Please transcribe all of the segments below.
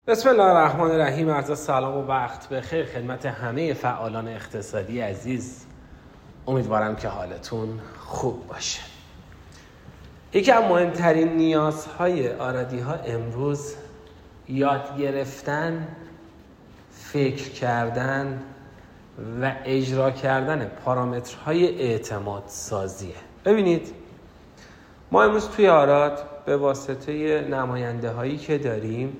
بسم الله الرحمن الرحیم. عرض سلام و وقت بخیر خدمت همه فعالان اقتصادی عزیز. امیدوارم که حالتون خوب باشه. یکی از مهمترین نیازهای آرادی ها امروز یاد گرفتن، فکر کردن و اجرا کردن پارامترهای اعتماد سازیه. ببینید ما امروز توی آراد به واسطه نماینده هایی که داریم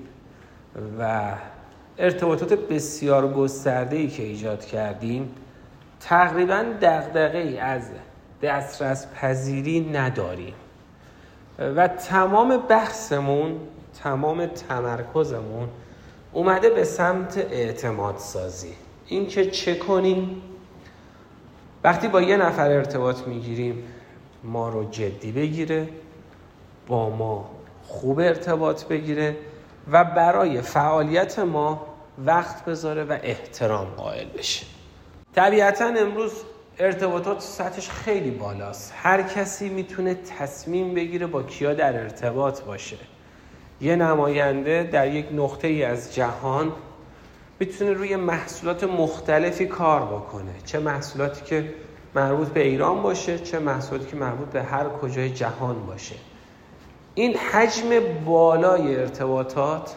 و ارتباطات بسیار گسترده‌ای که ایجاد کردیم تقریباً دغدغه‌ای از دسترس پذیری نداریم و تمام بحثمون، تمام تمرکزمون اومده به سمت اعتماد سازی. این که چه کنیم وقتی با یه نفر ارتباط میگیریم ما رو جدی بگیره، با ما خوب ارتباط بگیره و برای فعالیت ما وقت بذاره و احترام قائل بشه. طبیعتاً امروز ارتباطات سطحش خیلی بالاست. هر کسی میتونه تصمیم بگیره با کیا در ارتباط باشه. یه نماینده در یک نقطه‌ای از جهان میتونه روی محصولات مختلفی کار بکنه، چه محصولاتی که مربوط به ایران باشه، چه محصولاتی که مربوط به هر کجای جهان باشه. این حجم بالای ارتباطات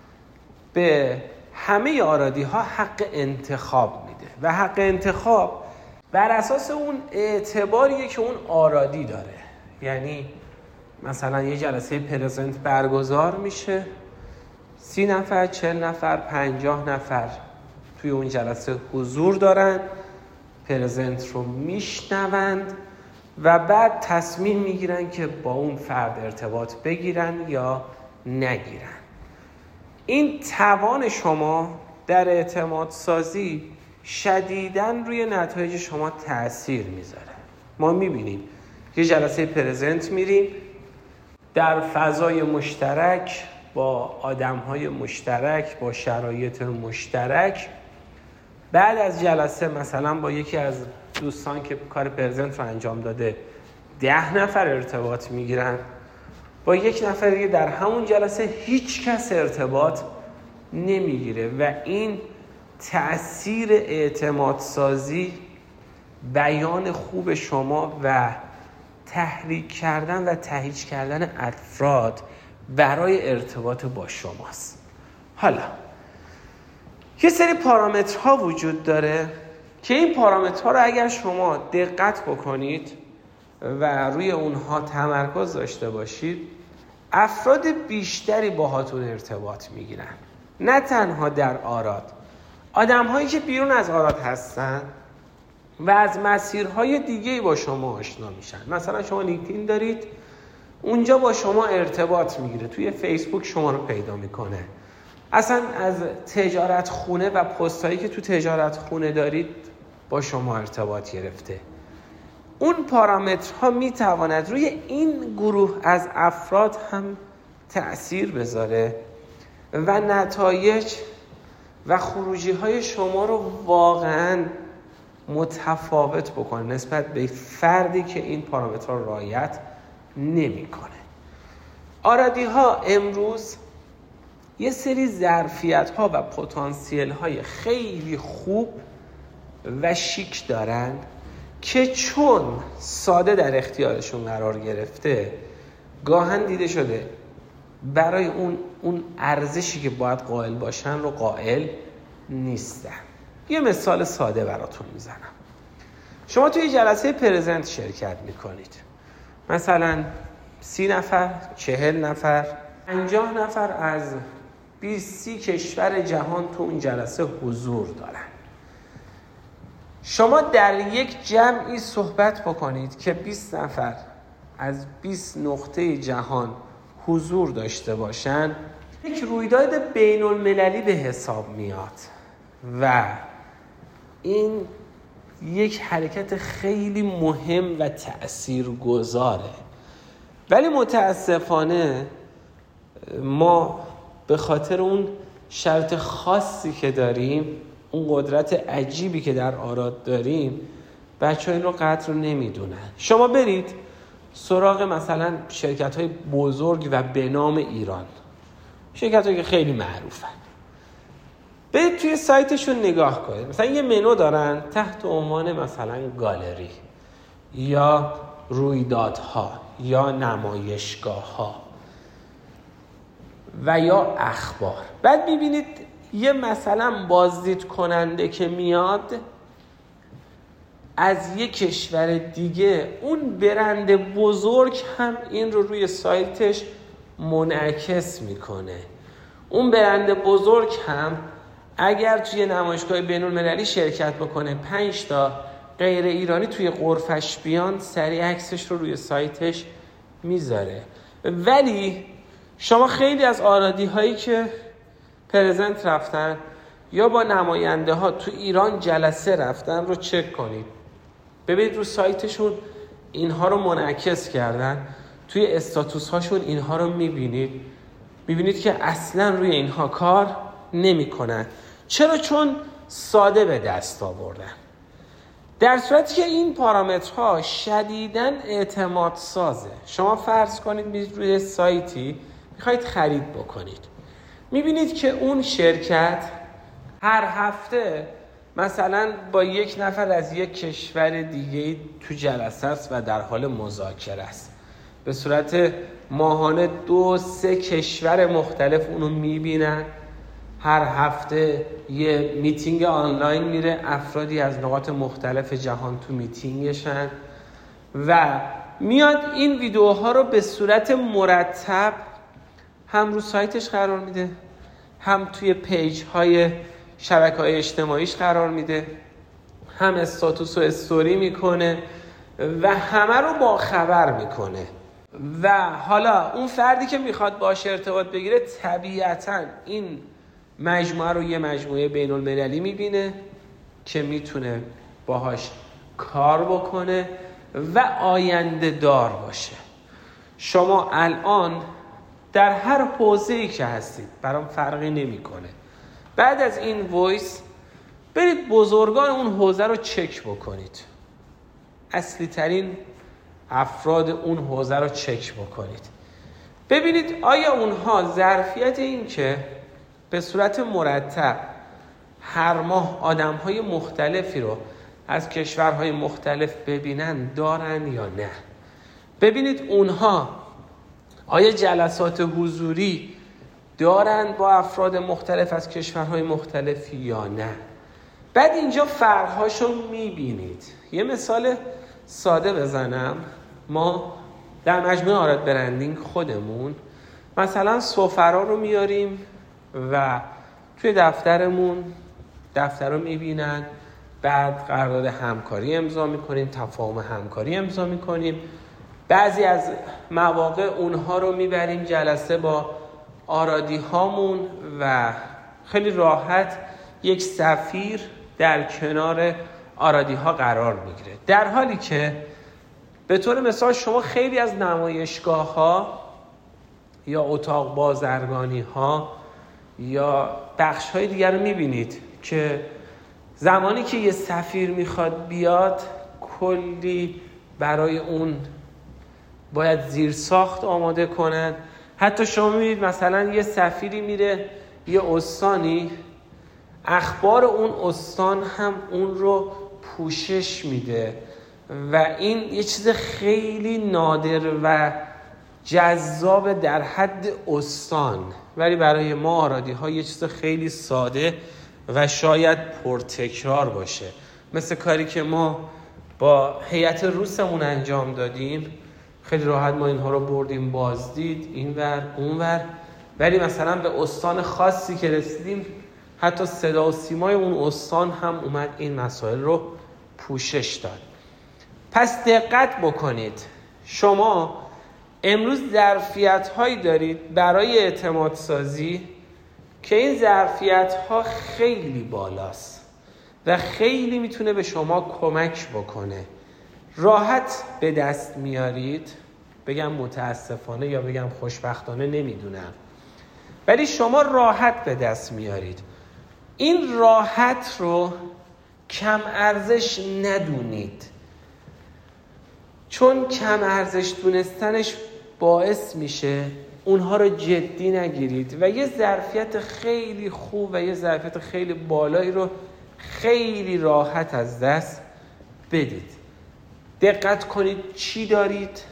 به همه آرادی ها حق انتخاب میده و حق انتخاب بر اساس اون اعتباریه که اون آرادی داره. یعنی مثلا یه جلسه پرزنت برگزار میشه، 30 نفر، 40 نفر، 50 نفر توی اون جلسه حضور دارن، پرزنت رو میشنوند و بعد تصمیم میگیرن که با اون فرد ارتباط بگیرن یا نگیرن. این توان شما در اعتماد سازی شدیداً روی نتایج شما تأثیر میذاره. ما میبینیم یه جلسه پرزنت میریم در فضای مشترک با آدمهای مشترک با شرایط مشترک. بعد از جلسه مثلا با یکی از دوستان که کار پرزنت رو انجام داده 10 نفر ارتباط میگیرن، با یک نفر دیگه در همون جلسه هیچ کس ارتباط نمیگیره و این تأثیر اعتماد سازی، بیان خوب شما و تحریک کردن و تهییج کردن افراد برای ارتباط با شماست. حالا یه سری پارامترها وجود داره که این پارامترها رو اگر شما دقت بکنید و روی اونها تمرکز داشته باشید افراد بیشتری باهاتون ارتباط میگیرن. نه تنها در آراد، آدم هایی که بیرون از آراد هستن و از مسیرهای دیگه‌ای با شما آشنا میشن. مثلا شما لینکدین دارید، اونجا با شما ارتباط میگیره، توی فیسبوک شما رو پیدا میکنه، اصلا از تجارت خونه و پستایی که تو تجارت خونه دارید با شما ارتباط گرفته. اون پارامترها میتواند روی این گروه از افراد هم تأثیر بذاره و نتایج و خروجی های شما رو واقعا متفاوت بکنه نسبت به فردی که این پارامترها رو رعایت نمیکنه. آرادی ها امروز یه سری ظرفیت ها و پتانسیل های خیلی خوب و شیک دارن که چون ساده در اختیارشون قرار گرفته گاهن دیده شده برای اون ارزشی که باید قائل باشن رو قائل نیستن. یه مثال ساده براتون میزنم. شما توی جلسه پرزنت شرکت میکنید، مثلا 30 نفر، 40 نفر، 50 نفر از 20 کشور جهان تو اون جلسه حضور دارن. شما در یک جمعی صحبت بکنید که 20 نفر از 20 نقطه جهان حضور داشته باشن، یک رویداد بین المللی به حساب میاد و این یک حرکت خیلی مهم و تأثیرگذاره. ولی متاسفانه ما به خاطر اون شرط خاصی که داریم، اون قدرت عجیبی که در آراد داریم، بچه‌ها این رو قدر رو نمیدونن. شما برید سراغ مثلا شرکت‌های بزرگ و به نام ایران، شرکت‌هایی که خیلی معروفن. برید توی سایتشون نگاه کنید. مثلا یه منو دارن تحت عنوان مثلا گالری یا رویدادها یا نمایشگاه‌ها و یا اخبار. بعد می‌بینید یه مثلا بازدید کننده که میاد از یک کشور دیگه، اون برند بزرگ هم این رو روی سایتش منعکس میکنه. اون برند بزرگ هم اگر توی نمایشگاه بین‌المللی شرکت بکنه 5 تا غیر ایرانی توی غرفش بیان، سریع عکسش رو روی سایتش میذاره. ولی شما خیلی از آرادی هایی که پرزنت رفتن یا با نماینده ها تو ایران جلسه رفتن رو چک کنید. ببینید رو سایتشون اینها رو منعکس کردن، توی استاتوس هاشون اینها رو میبینید که اصلا روی اینها کار نمی کنن. چرا؟ چون ساده به دست آوردن. در صورتی که این پارامترها شدیداً اعتماد سازه. شما فرض کنید میرید روی سایتی میخواید خرید بکنید، میبینید که اون شرکت هر هفته مثلا با یک نفر از یک کشور دیگه تو جلسه است و در حال مذاکره است. به صورت ماهانه 2-3 کشور مختلف اونو میبینن. هر هفته یه میتینگ آنلاین میره، افرادی از نقاط مختلف جهان تو میتینگشن و میاد این ویدیوها رو به صورت مرتب هم رو سایتش قرار میده، هم توی پیج های شبکه‌های اجتماعیش قرار میده، هم استاتوس و استوری میکنه و همه رو با خبر میکنه. و حالا اون فردی که میخواد باهاش ارتباط بگیره طبیعتاً این مجموعه رو یه مجموعه بین المللی میبینه که میتونه باهاش کار بکنه و آینده دار باشه. شما الان در هر حوزه‌ای که هستید برام فرقی نمیکنه، بعد از این وایس برید بزرگان اون حوزه رو چک بکنید، اصلی ترین افراد اون حوزه رو چک بکنید، ببینید آیا اونها ظرفیت این که به صورت مرتب هر ماه آدم‌های مختلفی رو از کشورهای مختلف ببینن دارن یا نه. ببینید اونها آیا جلسات حضوری دارن با افراد مختلف از کشورهای مختلفی یا نه. بعد اینجا فرق‌هاشو می‌بینید. یه مثال ساده بزنم. ما در مجموعه آراد برندینگ خودمون مثلا سفرا رو میاریم و توی دفتر رو میبینن، بعد قرارداد همکاری امضا میکنیم، تفاهم همکاری امضا میکنیم. بعضی از مواقع اونها رو میبریم جلسه با آرادی هامون و خیلی راحت یک سفیر در کنار آرادی ها قرار میگیره. در حالی که به طور مثال شما خیلی از نمایشگاه ها یا اتاق بازرگانی ها یا بخش های دیگر رو میبینید که زمانی که یه سفیر میخواد بیاد کلی برای اون باید زیرساخت آماده کنن. حتی شما میبینید مثلا یه سفیری میره یه استانی، اخبار اون استان هم اون رو پوشش میده و این یه چیز خیلی نادر و جذاب در حد استان، ولی برای ما آرادی ها یه چیز خیلی ساده و شاید پرتکرار باشه. مثل کاری که ما با هیئت روسمون انجام دادیم، خیلی راحت ما اینها رو بردیم بازدید اینور اونور، ولی مثلا به استان خاصی که رسیدیم حتی صدا و سیمای اون استان هم اومد این مسائل رو پوشش داد. پس دقت بکنید، شما امروز ظرفیت‌هایی دارید برای اعتماد سازی که این ظرفیت‌ها خیلی بالاست و خیلی میتونه به شما کمک بکنه. راحت به دست میارید، بگم متاسفانه یا بگم خوشبختانه نمیدونم، ولی شما راحت به دست میارید. این راحت رو کم ارزش ندونید، چون کم ارزش دونستنش باعث میشه اونها رو جدی نگیرید و یه ظرفیت خیلی خوب و یه ظرفیت خیلی بالایی رو خیلی راحت از دست بدید. دقت کنید چی دارید؟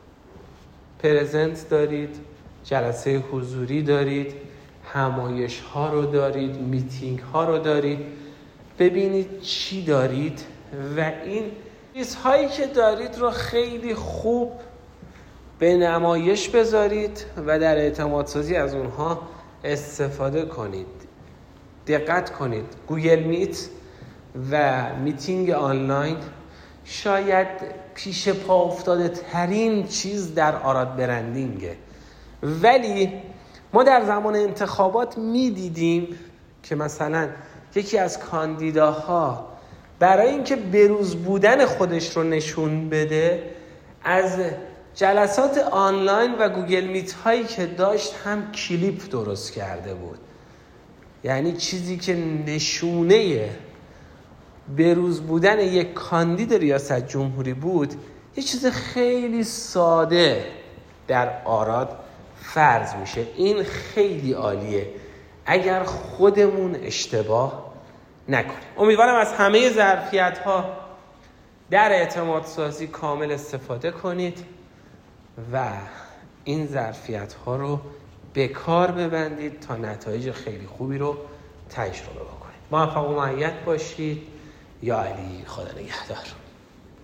پرزنت دارید، جلسه حضوری دارید، همایش ها رو دارید، میتینگ ها رو دارید. ببینید چی دارید و این چیزهایی که دارید رو خیلی خوب به نمایش بذارید و در اعتماد سازی از اونها استفاده کنید. دقت کنید، گوگل میت و میتینگ آنلاین شاید پیش پا افتاده ترین چیز در آراد برندینگه، ولی ما در زمان انتخابات میدیدیم که مثلا یکی از کاندیداها برای اینکه بروز بودن خودش رو نشون بده از جلسات آنلاین و گوگل میت هایی که داشت هم کلیپ درست کرده بود. یعنی چیزی که نشونه بروز بودن یک کاندید ریاست جمهوری بود، یه چیز خیلی ساده در آراد فرض میشه. این خیلی عالیه اگر خودمون اشتباه نکنیم. امیدوارم از همه ظرفیت‌ها در اعتماد سازی کامل استفاده کنید و این ظرفیت‌ها رو به کار ببندید تا نتایج خیلی خوبی رو تجربه بکنید. موفق و مؤید باشید. یا علی، خدا نگهدار.